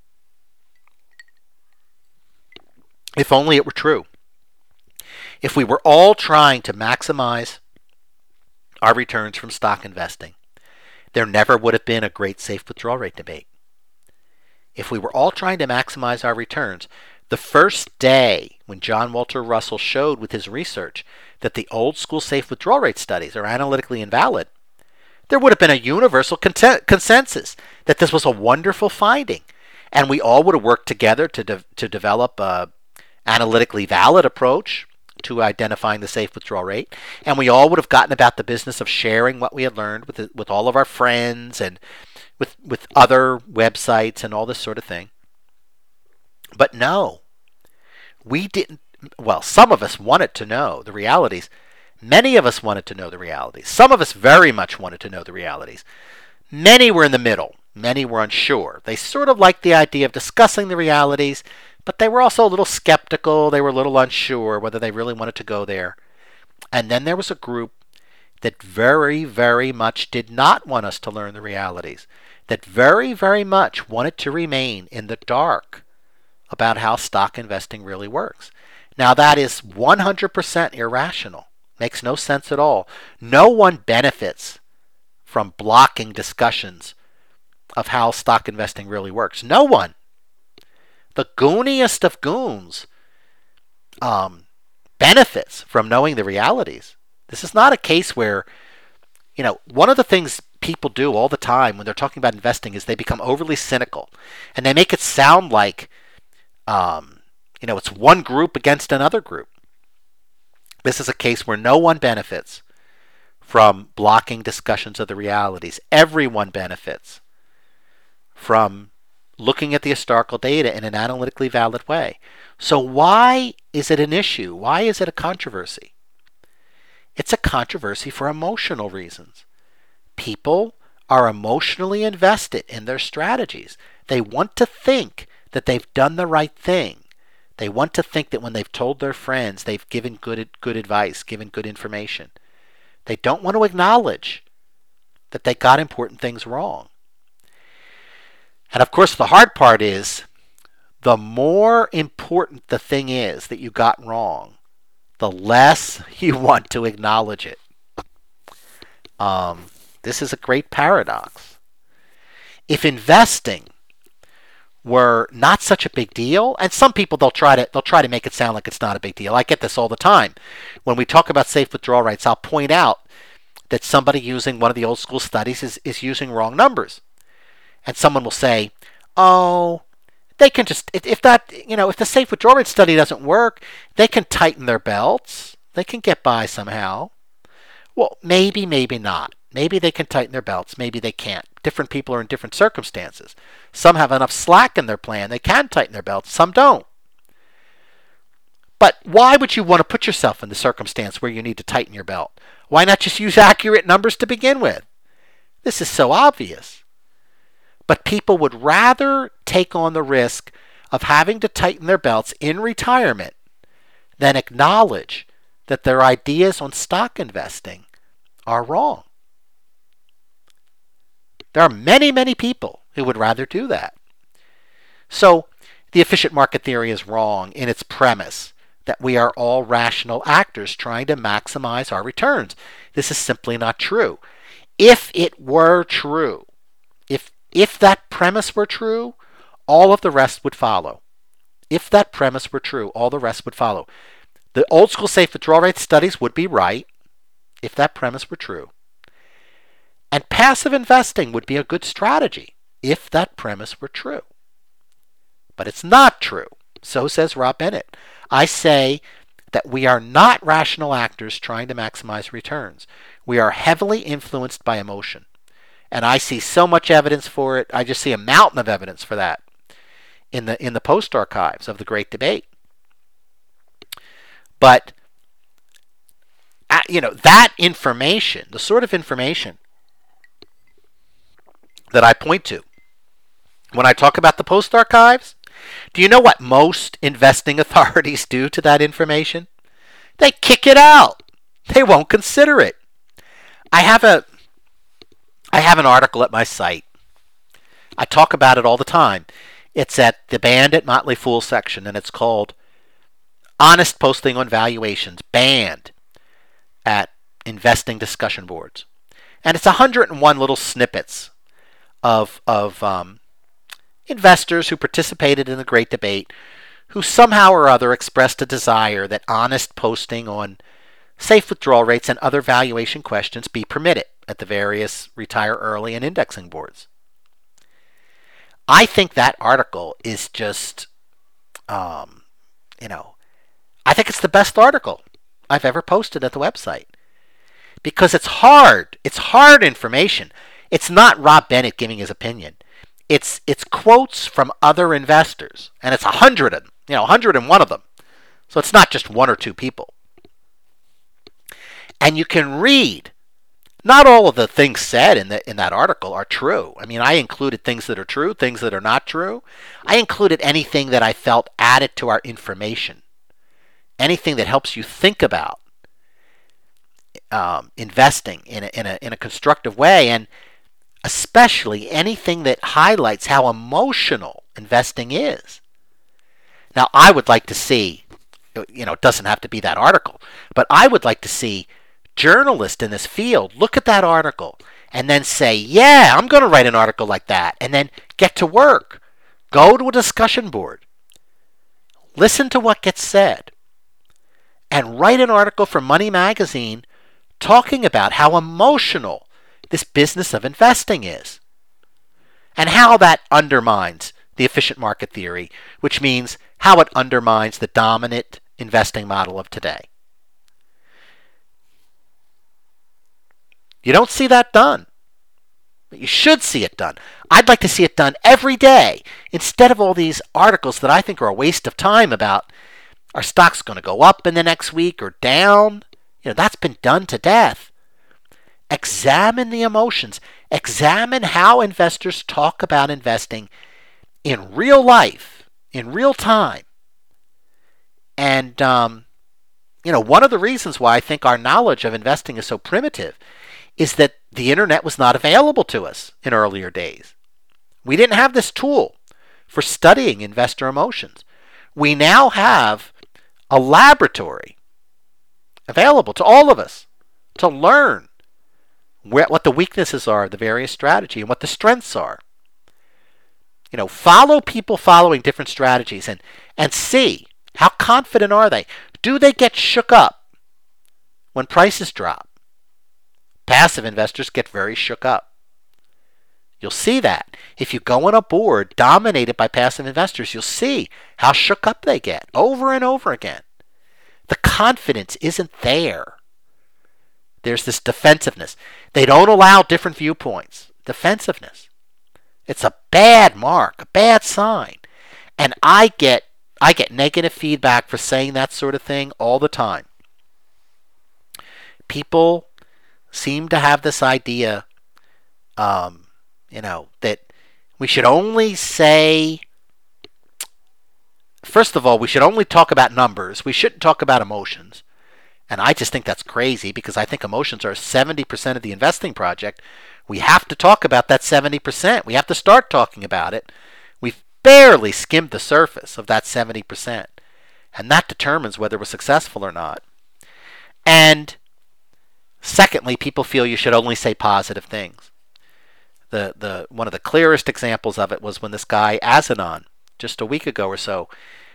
If only it were true. If we were all trying to maximize our returns from stock investing, there never would have been a great safe withdrawal rate debate. If we were all trying to maximize our returns, the first day when John Walter Russell showed with his research that the old school safe withdrawal rate studies are analytically invalid, there would have been a universal consensus that this was a wonderful finding, and we all would have worked together to develop an analytically valid approach to identifying the safe withdrawal rate, and we all would have gotten about the business of sharing what we had learned with all of our friends and with other websites and all this sort of thing. But no, we didn't. Well, some of us wanted to know the realities. Many of us wanted to know the realities. Some of us very much wanted to know the realities. Many were in the middle. Many were unsure. They sort of liked the idea of discussing the realities, but they were also a little skeptical. They were a little unsure whether they really wanted to go there. And then there was a group that very, very much did not want us to learn the realities, that very, very much wanted to remain in the dark about how stock investing really works. Now that is 100% irrational. Makes no sense at all. No one benefits from blocking discussions of how stock investing really works. No one. The gooniest of goons benefits from knowing the realities. This is not a case where, one of the things people do all the time when they're talking about investing is they become overly cynical, and they make it sound like, it's one group against another group. This is a case where no one benefits from blocking discussions of the realities. Everyone benefits from looking at the historical data in an analytically valid way. So why is it an issue? Why is it a controversy? It's a controversy for emotional reasons. People are emotionally invested in their strategies. They want to think that they've done the right thing. They want to think that when they've told their friends, they've given good advice, given good information. They don't want to acknowledge that they got important things wrong. And of course, the hard part is, the more important the thing is that you got wrong, the less you want to acknowledge it. This is a great paradox. If investing were not such a big deal, and some people they'll try to make it sound like it's not a big deal. I get this all the time. When we talk about safe withdrawal rates, I'll point out that somebody using one of the old school studies is using wrong numbers. And someone will say, oh, they can just, if the safe withdrawal rate study doesn't work, they can tighten their belts. They can get by somehow. Well, maybe not. Maybe they can tighten their belts. Maybe they can't. Different people are in different circumstances. Some have enough slack in their plan. They can tighten their belts. Some don't. But why would you want to put yourself in the circumstance where you need to tighten your belt? Why not just use accurate numbers to begin with? This is so obvious. But people would rather take on the risk of having to tighten their belts in retirement than acknowledge that their ideas on stock investing are wrong. There are many, many people who would rather do that. So the efficient market theory is wrong in its premise that we are all rational actors trying to maximize our returns. This is simply not true. If it were true, if that premise were true, all of the rest would follow. If that premise were true, all the rest would follow. The old school safe withdrawal rate studies would be right if that premise were true. And passive investing would be a good strategy if that premise were true. But it's not true. So says Rob Bennett. I say that we are not rational actors trying to maximize returns. We are heavily influenced by emotion. And I see so much evidence for it. I just see a mountain of evidence for that in the post archives of the Great Debate. But that information, the sort of information that I point to when I talk about the post archives, do you know what most investing authorities do to that information? They kick it out. They won't consider it. I have an article at my site. I talk about it all the time. It's at the Banned at Motley Fool section, and it's called Honest Posting on Valuations, Banned at Investing Discussion Boards. And it's 101 little snippets of investors who participated in the Great Debate who somehow or other expressed a desire that honest posting on safe withdrawal rates and other valuation questions be permitted at the various retire early and indexing boards. I think that article is just, I think it's the best article I've ever posted at the website. Because it's hard. It's hard information. It's not Rob Bennett giving his opinion. It's quotes from other investors. And it's 101 of them. So it's not just one or two people. And you can read. Not all of the things said in that article are true. I mean, I included things that are true, things that are not true. I included anything that I felt added to our information. Anything that helps you think about investing in a constructive way, and especially anything that highlights how emotional investing is. Now, I would like to see, it doesn't have to be that article, but I would like to see journalists in this field look at that article and then say, yeah, I'm going to write an article like that, and then get to work. Go to a discussion board. Listen to what gets said. And write an article for Money Magazine talking about how emotional this business of investing is. And how that undermines the efficient market theory, which means how it undermines the dominant investing model of today. You don't see that done. But you should see it done. I'd like to see it done every day instead of all these articles that I think are a waste of time about are stocks going to go up in the next week or down. That's been done to death. Examine the emotions. Examine how investors talk about investing in real life, in real time. And, one of the reasons why I think our knowledge of investing is so primitive is that the internet was not available to us in earlier days. We didn't have this tool for studying investor emotions. We now have a laboratory available to all of us to learn what the weaknesses are of the various strategy and what the strengths are. Follow people following different strategies and see how confident are they. Do they get shook up when prices drop? Passive investors get very shook up. You'll see that. If you go on a board dominated by passive investors, you'll see how shook up they get over and over again. The confidence isn't there. There's this defensiveness. They don't allow different viewpoints. Defensiveness. It's a bad mark, a bad sign. And I get negative feedback for saying that sort of thing all the time. People seem to have this idea, that we should only say, first of all, we should only talk about numbers. We shouldn't talk about emotions. And I just think that's crazy because I think emotions are 70% of the investing project. We have to talk about that 70%. We have to start talking about it. We've barely skimmed the surface of that 70%. And that determines whether we're successful or not. And secondly, people feel you should only say positive things. The one of the clearest examples of it was when this guy Azanon, just a week ago or so,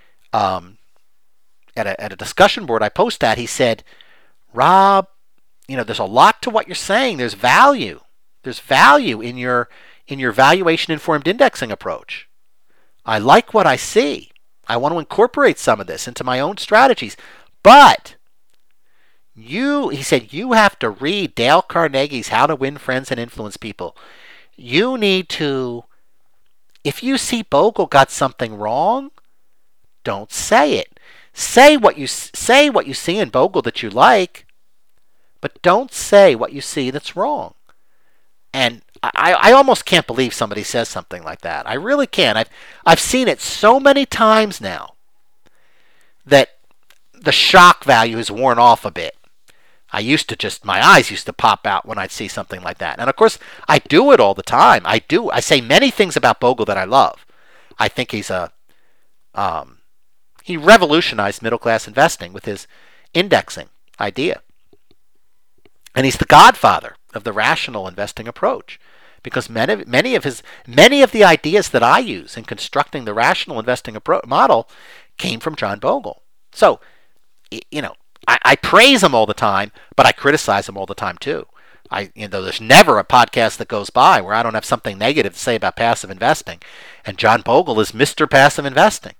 at a discussion board I post at, he said, Rob, there's a lot to what you're saying. There's value. There's value in your valuation informed indexing approach. I like what I see. I want to incorporate some of this into my own strategies. But he said, you have to read Dale Carnegie's How to Win Friends and Influence People. You need to, if you see Bogle got something wrong, don't say it. Say what you see in Bogle that you like, but don't say what you see that's wrong. And I almost can't believe somebody says something like that. I really can't. I've seen it so many times now that the shock value has worn off a bit. My eyes used to pop out when I'd see something like that. And of course, I do it all the time. I say many things about Bogle that I love. I think he revolutionized middle class investing with his indexing idea. And he's the godfather of the rational investing approach, because many of the ideas that I use in constructing the rational investing model came from John Bogle. So, I praise him all the time, but I criticize him all the time too. There's never a podcast that goes by where I don't have something negative to say about passive investing, and John Bogle is Mr. Passive Investing.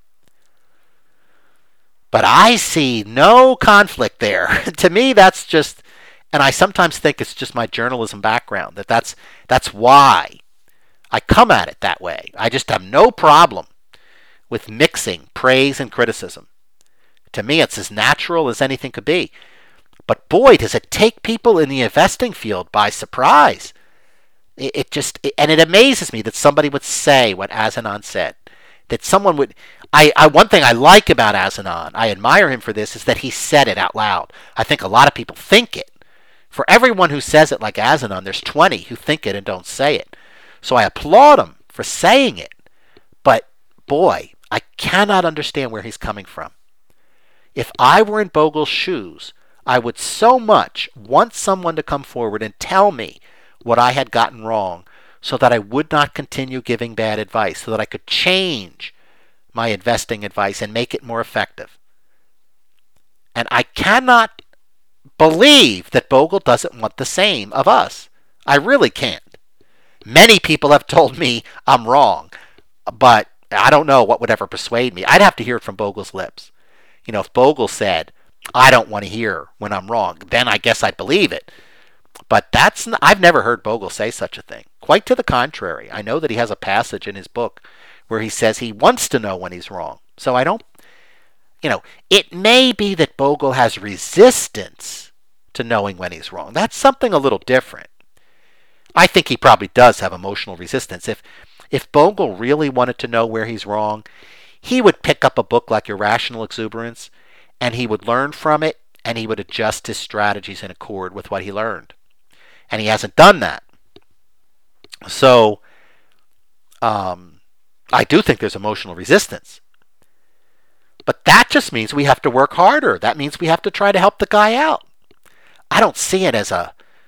But I see no conflict there. To me, that's just, and I sometimes think it's just my journalism background, that's why I come at it that way. I just have no problem with mixing praise and criticism. To me, it's as natural as anything could be. But boy, does it take people in the investing field by surprise. And it amazes me that somebody would say what Azanon said. That someone would. One thing I like about Azanon, I admire him for this, is that he said it out loud. I think a lot of people think it. For everyone who says it like Azanon, there's 20 who think it and don't say it. So I applaud him for saying it. But boy, I cannot understand where he's coming from. If I were in Bogle's shoes, I would so much want someone to come forward and tell me what I had gotten wrong so that I would not continue giving bad advice, so that I could change my investing advice and make it more effective. And I cannot believe that Bogle doesn't want the same of us. I really can't. Many people have told me I'm wrong, but I don't know what would ever persuade me. I'd have to hear it from Bogle's lips. If Bogle said, I don't want to hear when I'm wrong, then I guess I'd believe it. But I've never heard Bogle say such a thing. Quite to the contrary. I know that he has a passage in his book where he says he wants to know when he's wrong. So I don't, it may be that Bogle has resistance to knowing when he's wrong. That's something a little different. I think he probably does have emotional resistance. If Bogle really wanted to know where he's wrong, he would pick up a book like Irrational Exuberance, and he would learn from it, and he would adjust his strategies in accord with what he learned. And he hasn't done that. So, I do think there's emotional resistance. But that just means we have to work harder. That means we have to try to help the guy out. I don't see it as I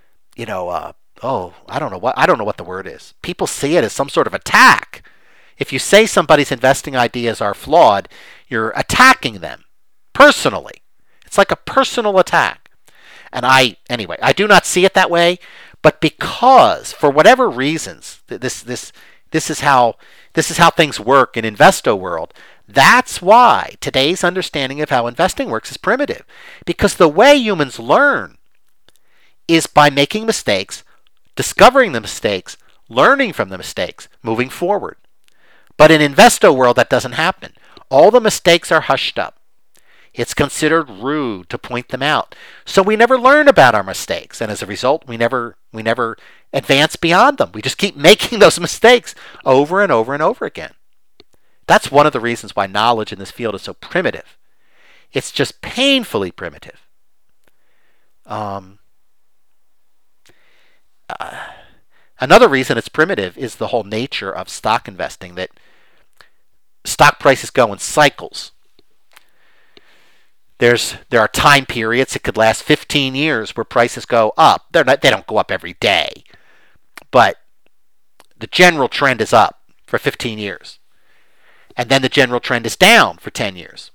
don't know what the word is. People see it as some sort of attack. If you say somebody's investing ideas are flawed, you're attacking them personally. It's like a personal attack. And I do not see it that way, but because for whatever reasons, this is how things work in Investo world. That's why today's understanding of how investing works is primitive, because the way humans learn is by making mistakes, discovering the mistakes, learning from the mistakes, moving forward. But in Investo world, that doesn't happen. All the mistakes are hushed up. It's considered rude to point them out. So we never learn about our mistakes, and as a result, we never advance beyond them. We just keep making those mistakes over and over and over again. That's one of the reasons why knowledge in this field is so primitive. It's just painfully primitive. Another reason it's primitive is the whole nature of stock investing, that stock prices go in cycles. There are time periods, it could last 15 years, where prices go up. They don't go up every day, but the general trend is up for 15 years. And then the general trend is down for 10 years.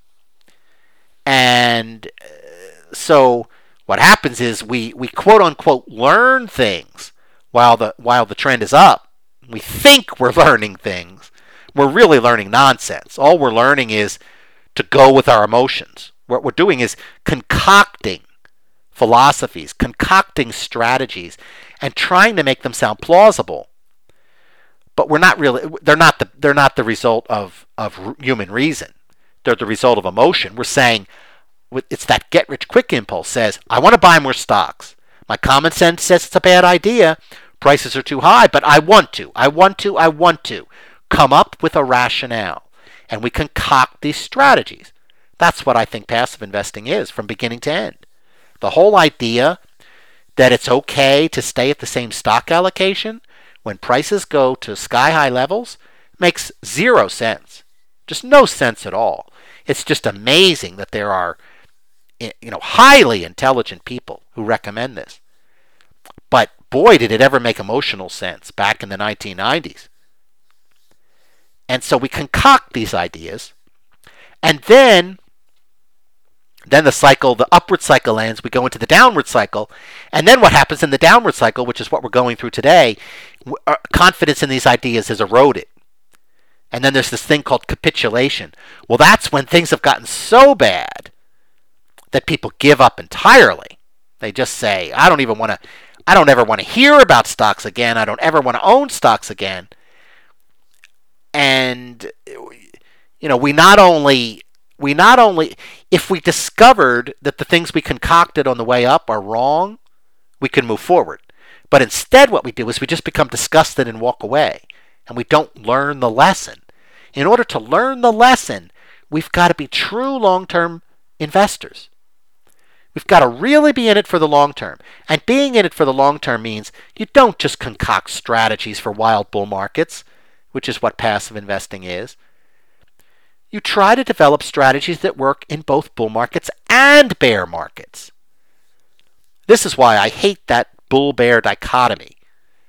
And so what happens is we quote unquote learn things while the trend is up. We think we're learning things. We're really learning nonsense. All we're learning is to go with our emotions. What we're doing is concocting philosophies, concocting strategies, and trying to make them sound plausible. But we're not really. They're not the result of human reason. They're the result of emotion. We're saying it's that get-rich-quick impulse. Says, I want to buy more stocks. My common sense says it's a bad idea. Prices are too high, but I want to. Come up with a rationale. And we concoct these strategies. That's what I think passive investing is from beginning to end. The whole idea that it's okay to stay at the same stock allocation when prices go to sky-high levels makes zero sense. Just no sense at all. It's just amazing that there are highly intelligent people who recommend this. But boy, did it ever make emotional sense back in the 1990s. And so we concoct these ideas, and then the upward cycle ends, we go into the downward cycle, and then what happens in the downward cycle, which is what we're going through today, confidence in these ideas is eroded. And then there's this thing called capitulation. Well, that's when things have gotten so bad that people give up entirely. They just say, I don't ever want to hear about stocks again. I don't ever want to own stocks again. And we not only if we discovered that the things we concocted on the way up are wrong, we can move forward. But instead what we do is we just become disgusted and walk away, and we don't learn the lesson. In order to learn the lesson, we've got to be true long-term investors. We've got to really be in it for the long term. And being in it for the long term means you don't just concoct strategies for wild bull markets, which is what passive investing is. You try to develop strategies that work in both bull markets and bear markets. This is why I hate that bull-bear dichotomy.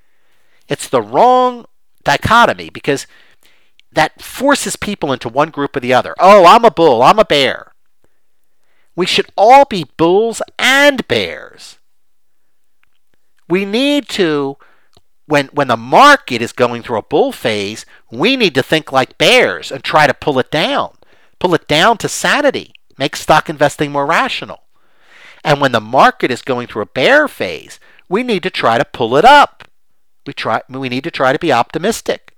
It's the wrong dichotomy because that forces people into one group or the other. Oh, I'm a bull, I'm a bear. We should all be bulls and bears. We need to, when the market is going through a bull phase, we need to think like bears and try to pull it down. Pull it down to sanity. Make stock investing more rational. And when the market is going through a bear phase, we need to try to pull it up. We need to try to be optimistic.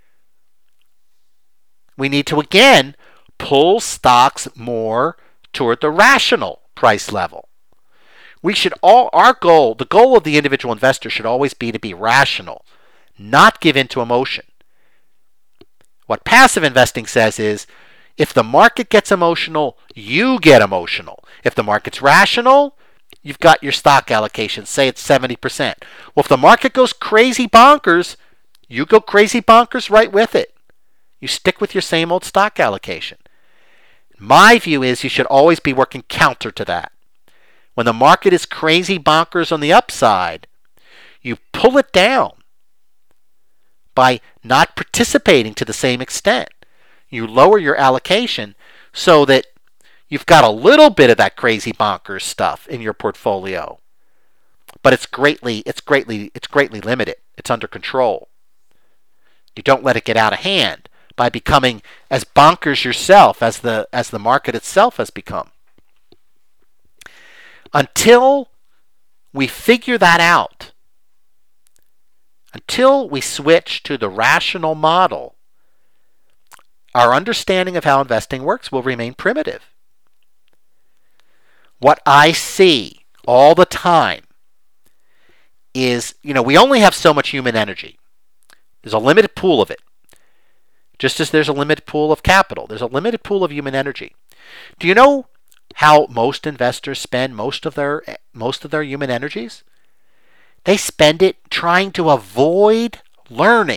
We need to, again, pull stocks more toward the rational price level. We should the goal of the individual investor should always be to be rational, not give in to emotion. What passive investing says is, if the market gets emotional, you get emotional. If the market's rational, you've got your stock allocation. Say it's 70%. Well, if the market goes crazy bonkers, you go crazy bonkers right with it. You stick with your same old stock allocation. My view is you should always be working counter to that. When the market is crazy bonkers on the upside, you pull it down by not participating to the same extent. You lower your allocation so that you've got a little bit of that crazy bonkers stuff in your portfolio, but it's greatly limited. It's under control. You don't let it get out of hand by becoming as bonkers yourself as the market itself has become. Until we figure that out, until we switch to the rational model, our understanding of how investing works will remain primitive. What I see all the time is, we only have so much human energy. There's a limited pool of it. Just as there's a limited pool of capital, there's a limited pool of human energy. Do you know how most investors spend most of their human energies? They spend it trying to avoid learning.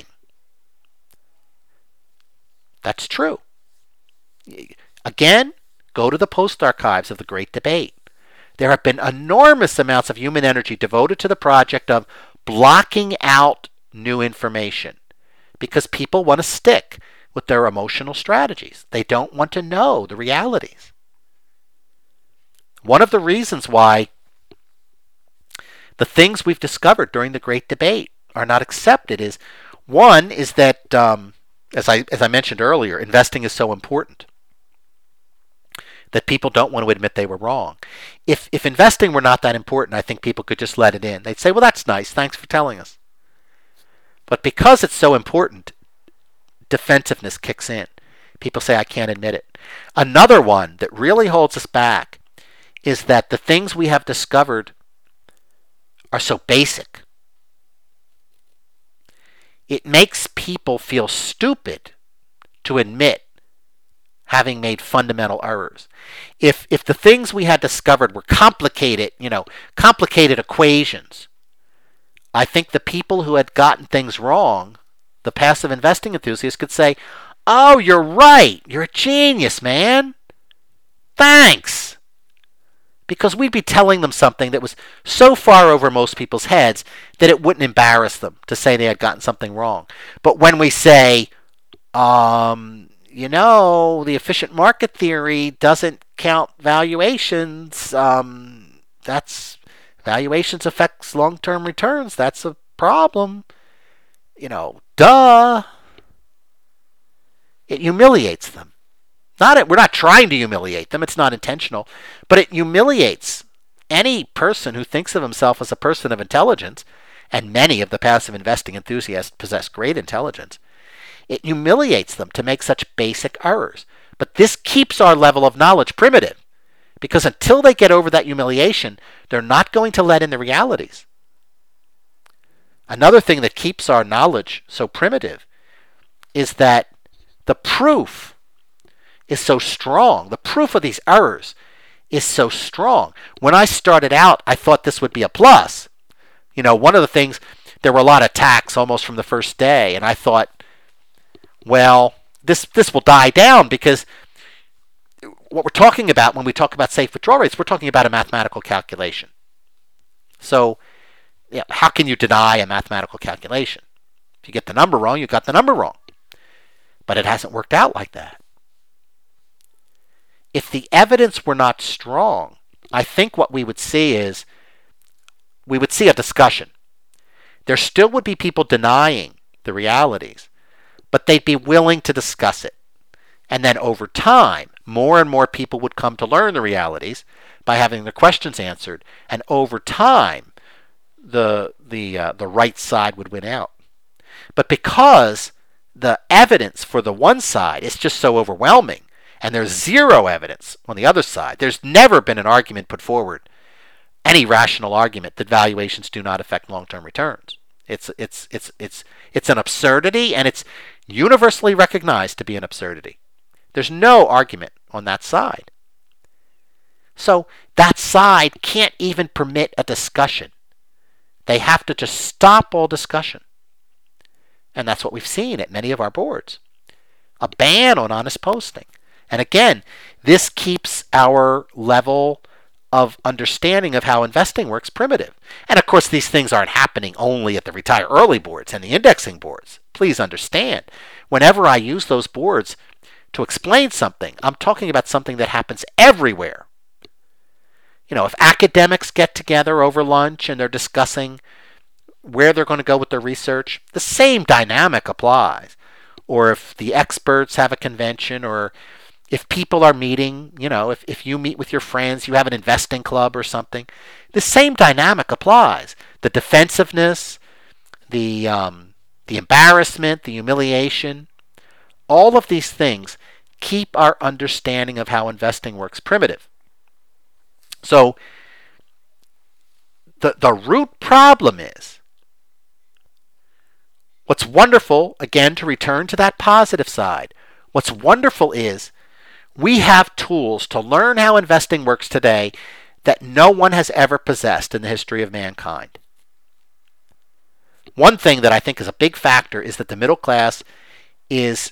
That's true. Again, go to the post archives of the Great Debate. There have been enormous amounts of human energy devoted to the project of blocking out new information because people want to stick with their emotional strategies. They don't want to know the realities. One of the reasons why the things we've discovered during the Great Debate are not accepted is, one is that, as I mentioned earlier, investing is so important that people don't want to admit they were wrong. If investing were not that important, I think people could just let it in. They'd say, well, that's nice. Thanks for telling us. But because it's so important, defensiveness kicks in. People say, I can't admit it. Another one that really holds us back is that the things we have discovered are so basic. It makes people feel stupid to admit having made fundamental errors. If the things we had discovered were complicated equations, I think the people who had gotten things wrong, the passive investing enthusiasts, could say, oh, you're right. You're a genius, man. Thanks. Because we'd be telling them something that was so far over most people's heads that it wouldn't embarrass them to say they had gotten something wrong. But when we say, the efficient market theory doesn't count valuations, valuations affects long-term returns. That's a problem. Duh. It humiliates them. We're not trying to humiliate them. It's not intentional. But it humiliates any person who thinks of himself as a person of intelligence, and many of the passive investing enthusiasts possess great intelligence. It humiliates them to make such basic errors. But this keeps our level of knowledge primitive, because until they get over that humiliation, they're not going to let in the realities. Another thing that keeps our knowledge so primitive is that the proof is so strong. The proof of these errors is so strong. When I started out, I thought this would be a plus. One of the things, there were a lot of attacks almost from the first day, and I thought, well, this will die down, because what we're talking about when we talk about safe withdrawal rates, we're talking about a mathematical calculation. So, how can you deny a mathematical calculation? If you get the number wrong, you got the number wrong. But it hasn't worked out like that. If the evidence were not strong, I think what we would see is we would see a discussion. There still would be people denying the realities, but they'd be willing to discuss it. And then over time, more and more people would come to learn the realities by having their questions answered. And over time, the right side would win out. But because the evidence for the one side is just so overwhelming, and there's zero evidence on the other side, there's never been an argument put forward, any rational argument, that valuations do not affect long-term returns. It's an absurdity, and it's universally recognized to be an absurdity. There's no argument on that side. So that side can't even permit a discussion. They have to just stop all discussion. And that's what we've seen at many of our boards. A ban on honest posting. And again, this keeps our level of understanding of how investing works primitive. And of course, these things aren't happening only at the retire early boards and the indexing boards. Please understand, whenever I use those boards to explain something, I'm talking about something that happens everywhere. You know, if academics get together over lunch and they're discussing where they're going to go with their research, the same dynamic applies. Or if the experts have a convention, or if people are meeting, you know, if you meet with your friends, you have an investing club or something, the same dynamic applies. The defensiveness, the embarrassment, the humiliation, all of these things keep our understanding of how investing works primitive. So the root problem is, what's wonderful, again, to return to that positive side, what's wonderful is we have tools to learn how investing works today that no one has ever possessed in the history of mankind. One thing that I think is a big factor is that the middle class is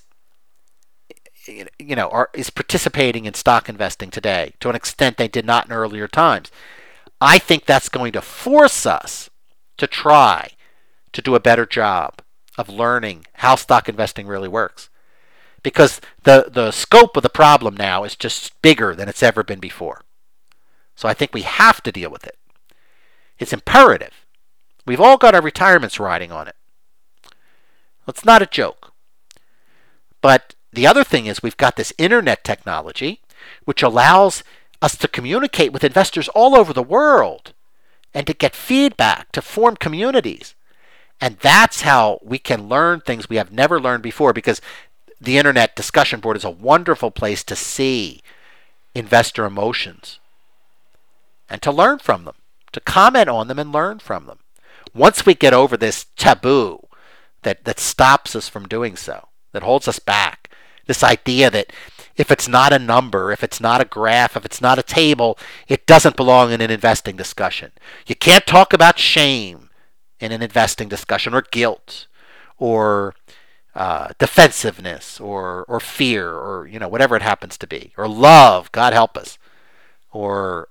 participating in stock investing today to an extent they did not in earlier times. I think that's going to force us to try to do a better job of learning how stock investing really works. Because the scope of the problem now is just bigger than it's ever been before. So I think we have to deal with it. It's imperative. We've all got our retirements riding on it. It's not a joke. But the other thing is we've got this internet technology, which allows us to communicate with investors all over the world and to get feedback, to form communities. And that's how we can learn things we have never learned before, because the Internet Discussion Board is a wonderful place to see investor emotions and to learn from them, to comment on them and learn from them. Once we get over this taboo that stops us from doing so, that holds us back, this idea that if it's not a number, if it's not a graph, if it's not a table, it doesn't belong in an investing discussion. You can't talk about shame in an investing discussion, or guilt, or defensiveness, or fear, or whatever it happens to be, or love, God help us, or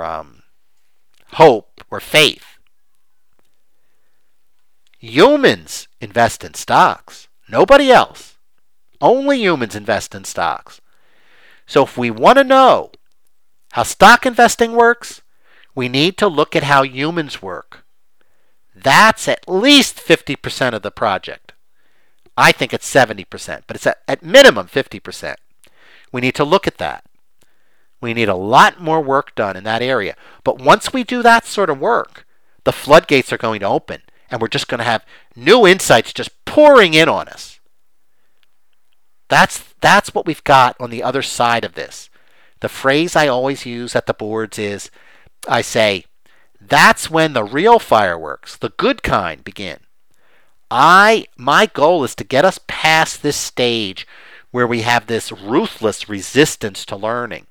hope, or faith. Humans invest in stocks. Nobody else. Only humans invest in stocks. So if we want to know how stock investing works, we need to look at how humans work. That's at least 50% of the project. I think it's 70%, but it's at minimum 50%. We need to look at that. We need a lot more work done in that area. But once we do that sort of work, the floodgates are going to open, and we're just going to have new insights just pouring in on us. That's what we've got on the other side of this. The phrase I always use at the boards is, I say, that's when the real fireworks, the good kind, begin. My goal is to get us past this stage where we have this ruthless resistance to learning,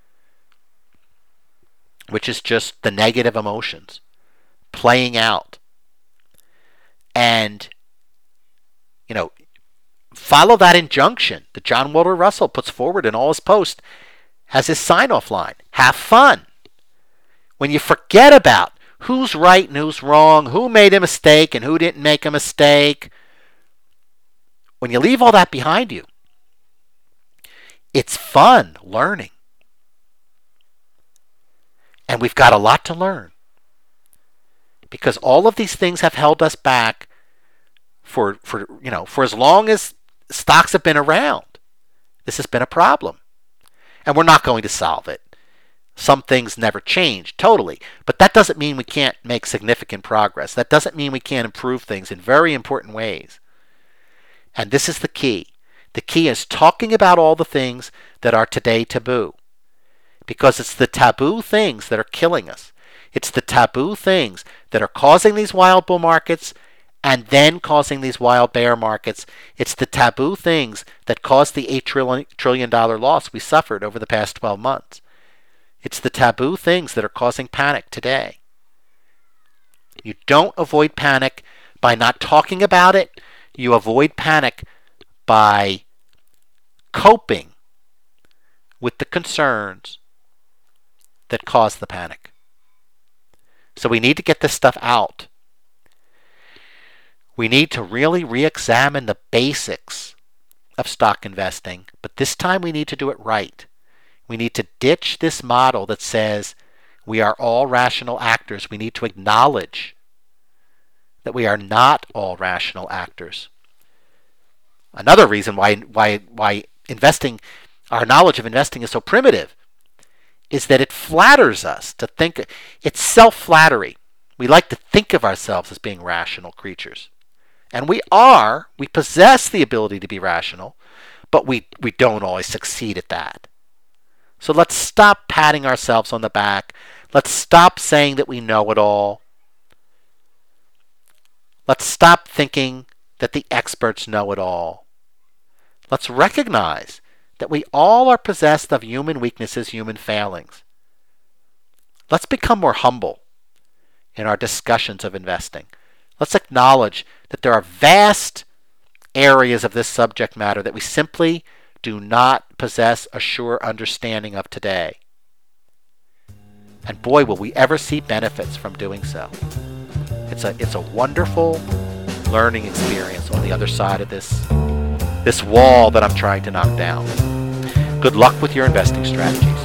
which is just the negative emotions playing out. And, follow that injunction that John Walter Russell puts forward in all his posts as his sign-off line. Have fun. When you forget about who's right and who's wrong, who made a mistake and who didn't make a mistake, when you leave all that behind you, it's fun learning. And we've got a lot to learn. Because all of these things have held us back for as long as stocks have been around. This has been a problem. And we're not going to solve it. Some things never change totally, but that doesn't mean we can't make significant progress. That doesn't mean we can't improve things in very important ways. And this is the key. The key is talking about all the things that are today taboo. Because it's the taboo things that are killing us. It's the taboo things that are causing these wild bull markets and then causing these wild bear markets. It's the taboo things that caused the $8 trillion loss we suffered over the past 12 months. It's the taboo things that are causing panic today. You don't avoid panic by not talking about it. You avoid panic by coping with the concerns that cause the panic. So we need to get this stuff out. We need to really re-examine the basics of stock investing, but this time we need to do it right. We need to ditch this model that says we are all rational actors. We need to acknowledge that we are not all rational actors. Another reason why investing, our knowledge of investing is so primitive, is that it flatters us to think. It's self-flattery. We like to think of ourselves as being rational creatures. And we are. We possess the ability to be rational, but we don't always succeed at that. So let's stop patting ourselves on the back. Let's stop saying that we know it all. Let's stop thinking that the experts know it all. Let's recognize that we all are possessed of human weaknesses, human failings. Let's become more humble in our discussions of investing. Let's acknowledge that there are vast areas of this subject matter that we simply do not possess a sure understanding of today. And boy, will we ever see benefits from doing so. It's a wonderful learning experience on the other side of this wall that I'm trying to knock down. Good luck with your investing strategies.